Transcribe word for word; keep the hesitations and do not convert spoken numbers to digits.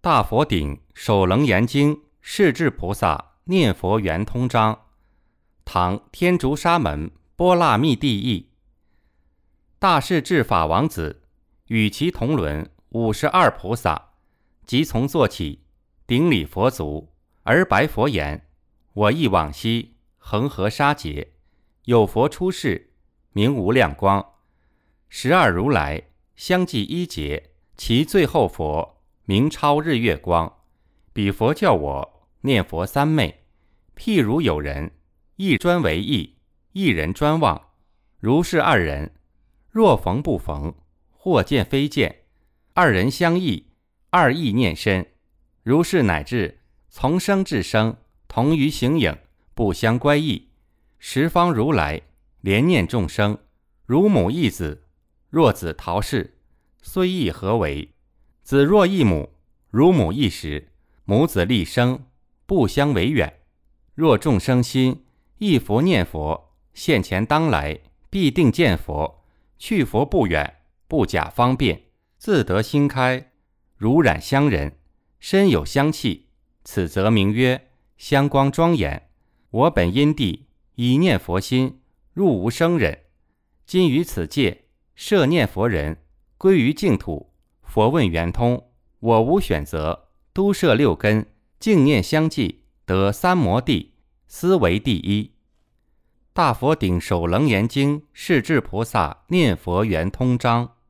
大佛顶首楞严经世至菩萨念佛圆通章，唐天竺沙门波那密地译。大势至法王子与其同伦五十二菩萨，即从坐起，顶礼佛足，而白佛言：我忆往昔恒河沙劫，有佛出世，名无量光。十二如来相继一劫，其最后佛名超日月光。彼佛教我念佛三昧，譬如有人，一专为意，一人专望。如是二人，若逢不逢，或见非见，二人相忆，二意念深。如是乃至从生至生，同于形影，不相乖异。十方如来怜念众生，如母一子，若子逃世，虽异何为？子若一母，如母一时，母子立生，不相为远。若众生心忆佛念佛，现前当来，必定见佛。去佛不远，不假方便，自得心开，如染香人，身有香气，此则名曰香光庄严。我本因地以念佛心，入无生忍。今于此界设念佛人，归于净土。佛问圆通，我无选择，都摄六根，净念相继，得三摩地，斯为第一。大佛顶首楞严经世至菩萨念佛圆通章。